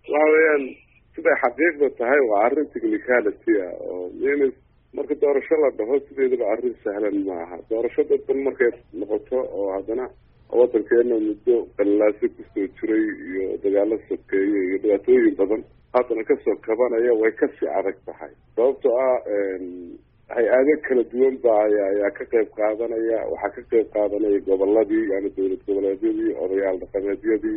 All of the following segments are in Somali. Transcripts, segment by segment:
وهويان سيدا حقيقة تهاي وعرن تكنيكاليتي يعني marka doorasho la dhaho sideedaba arrin sahlan maaha doorashada tan markay noqoto oo hadana wadankeena muddo qalaasi ku soo jiray iyo dagaalo sokeeye iyo dhibaatooyin badan hadana ka soo kabanaya way ka sii adag tahay sababtoo ah hay-ado kala duwan baa ayaa ka qayb qaadanaya waxaa ka qayb qaadanaya goboladii yani dowlad goboleedyadii odayaal dhaqameedyadii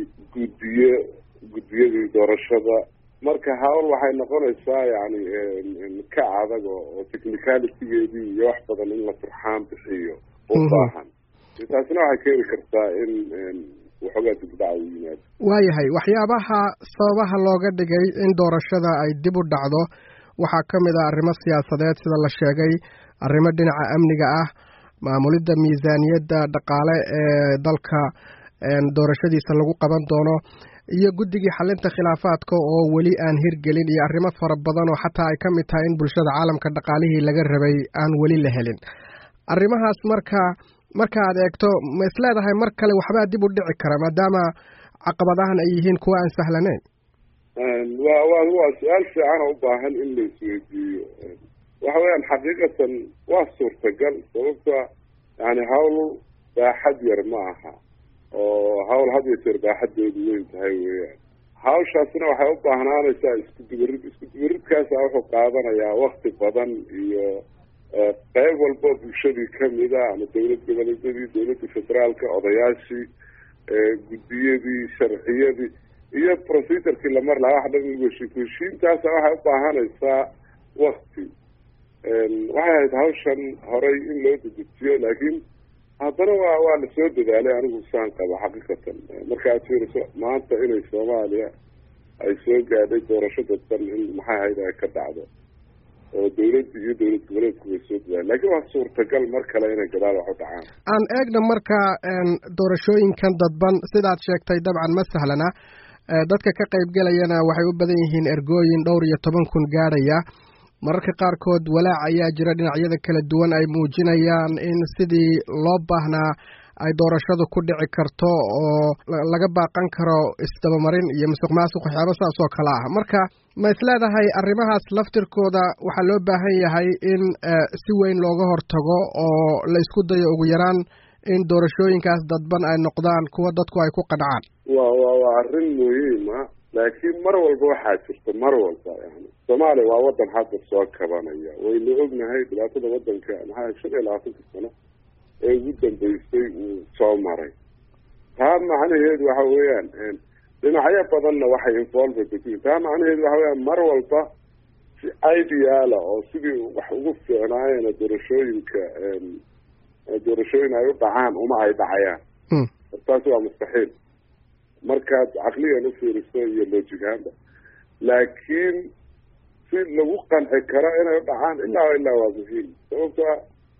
guddiyadii doorashada marka hawl waxay noqonaysaa yani ka adag oo technicalitygeedii iyo wax badan in la turxaan bixiyo u baahan taasina waxay keeni kartaa in waxoogaa dibdhac u yimaado waayahay waxyaabaha sababaha looga dhigay in doorashada ay dib u dhacdo waxaa ka mid ah arrimo siyaasadeed sida la sheegay arrimo dhinaca amniga ah maamulidda miisaaniyadda dhaqaale ee dalka doorashadiisa lagu qaban doono iyo guddigii xalinta khilaafaadka oo weli aan hirgelin iyo arrimo fara badan oo xataa ay ka mid tahay in bulshada caalamka dhaqaalihii laga rabay aan weli la helin arrimahaas marka aad eegto ma isleedahay mar kale waxbaa dib u dhici kara maadaama caqabadahan ay yihiin kuwa aan sahlanayn waa su-aal fiican oo u baahan in la isweydiiyo waxa weeyaan xaqiiqatan waa suurtagal sababta yani hawl baaxad yar ma aha oo hawl had iyo jeer baaxadeedu weyn tahay weeyaan hawshaasina waxay u baahnaanaysaa iskudubaridkaasa wuxuu qaadanayaa wakti badan iyo qayb walbo bulshadii kamida ama dowlad goboleedyadii dowladda federaalka odayaashii guddiyadii sharciyadii iyo procedurkii lamar lahaa wax dhan heshiintaasa waxay u baahanaysaa wakti waxay ahayd hawshan horay in loo dedejiyo laakiin haddana waa lasoo dadaalay anigu saan qabo xaqiiqatan markaad fiiriso maanta inay soomaaliya ay soo gaadhay doorasho dadban in maxay ahayd ay ka dhacdo oo dowladda iyo dowlad goboleedku way soo dadaaleen laakiin waa suurtagal mar kale inay gadaal wax u dhacaan aan eegna marka doorashooyinkan dadban sidaad sheegtay dabcan ma sahlana dadka ka qaybgelayana waxay u badan yihiin ergooyin dhowr iyo 10 kun gaadhaya mararka qaarkood walaac ayaa jira dhinacyada kala duwan ay muujinayaan in sidii loo baahnaa ay doorashadu ku dhici karto oo laga baaqan karo isdabamarin iyo musuqmaasuq waxyaabo saas oo kale ah marka ma isleedahay arrimahaas laftirkooda waxaa loo baahan yahay in si weyn looga hortago oo la isku dayo ugu yaraan in doorashooyinkaas dadban ay noqdaan kuwa dadku ay ku qancaan waa arrin muhiima laakiin mar walba waxaa jirta mar walba yani soomaaliya waa wadan hadda soo kabanaya waynu ognahay dhibaatada wadanka maxaa 25 sano ee ugu dambeysay uu soo maray taa macnaheedu waxa weeyaan dhinacyo badanna waxay involved ku taa macnaheedu waxa weeyaan mar walba si ideala oo sidii wax ugu fiicnaayeen doorashooyin ay u dhacaan uma ay dhacayaan taasi waa mustaxiil markaad caqligan u fiiriso iyo loojigaanba laakiin si lagu qanci karo inay u dhacaan ilaa waa muhiim sababta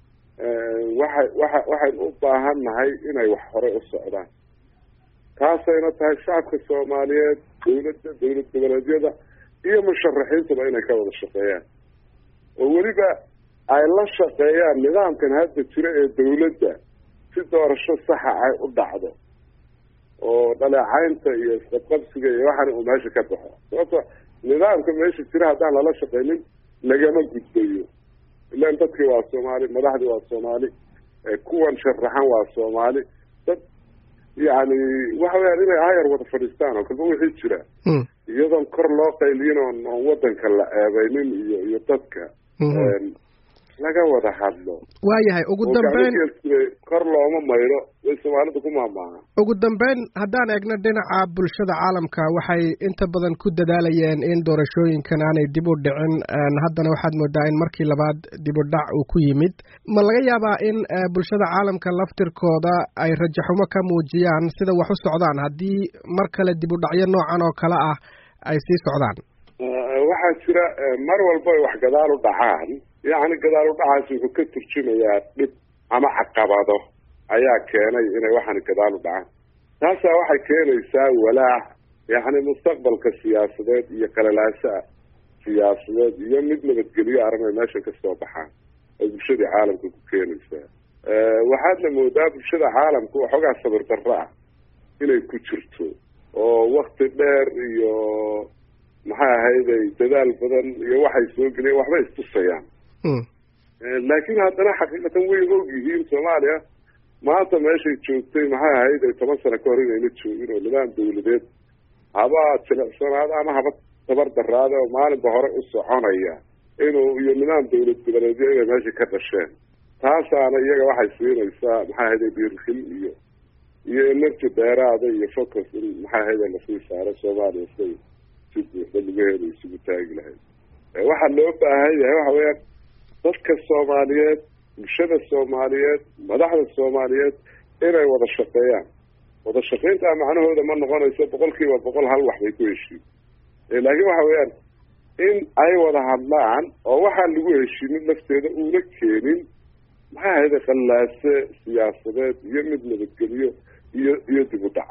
waxaynu u baahan nahay inay wax horey u socdaan taasayna tahay shacabka soomaaliyeed dowlad goboleedyada iyo musharaxiintuba inay ka wada shaqeeyaan oo weliba ay la shaqeeyaan nidaamkan hadda jira ee dowladda si doorasho saxa ay u dhacdo oo dhaleecaynta iyo isqabqabsiga iyo waxaana uu meesha ka baxo sababta nidaamka meesha jira haddaan lala shaqaynin lagama gudbayo ilaan dadkii waa soomaali madaxdii waa soomaali kuwan sharaxan waa soomaali dad yani waxa weyaan inay ayar wada fadhiistaan oo kalba wixii jira iyadoon kor loo qayliyin oon wadanka la eebaynin iyo dadka laga wada hadlo waayahay ugu dambeyn kor looma mayro way soomaalida ku maamaaha ugu dambeyn haddaan eegno dhinaca bulshada caalamka waxay inta badan ku dadaalayeen in doorashooyinkan aanay dib u dhicin haddana waxaad moodaa in markii labaad dib u dhac uu ku yimid ma laga yaabaa in bulshada caalamka laftirkooda ay rajaxumo ka muujiyaan sida wax u socdaan haddii mar kale dib u dhacyo noocan oo kale ah ay sii socdaan waxaa jira mar walba ay wax gadaal u dhacaan yacni gadaal u dhacaasi wuxuu ka turjumayaa dhib ama caqabado ayaa keenay inay waxaan gadaal u dhacaan taasaa waxay keenaysaa walaac yacni mustaqbalka siyaasadeed iyo qalalaasaa siyaasadeed iyo mid nabadgelyo arrin ay meesha kasoo baxaan ay bulshadii caalamka ku keenaysaa waxaadna moodaa bulshada caalamka waxoogaa sabir darro ah inay ku jirto oo wakti dheer iyo ahayday dadaal badan iyo waxay soo geliyeen waxba istusayaan laakiin haddana xaqiiqatan way og yihiin Soomaaliya maanta meeshay joogtay maxay ahayday 10 sano ka hor inayna joogin oo nidaam dawladeed haba jilacsanaada ama haba tabar daraada oo maalinba hore u soconaya inuu iyo nidaam dawlad goboleedyo ay meesha ka dhasheen taasaana iyaga waxay siinaysaa maxay ahayday dhiirigel iyo energy dheeraada iyo focus in maxay ahayday la sii saaro Soomaaliya si buuxda lagu isugu taagi lahayd waxaa loo baahan yahay waxa weeyaan dadka Soomaaliyeed bulshada Soomaaliyeed madaxda Soomaaliyeed inay wada shaqeeyaan wada shaqeynta macnahooda ma noqonayso 100% hal wax bay ku heshiin laakiin waxa weeyaan in ay wada hadlaan oo waxa lagu heshiin lafteeda uu la keenin maxay ahayd qallaase siyaasadeed iyo mid nabadgelyo iyo dib u dhac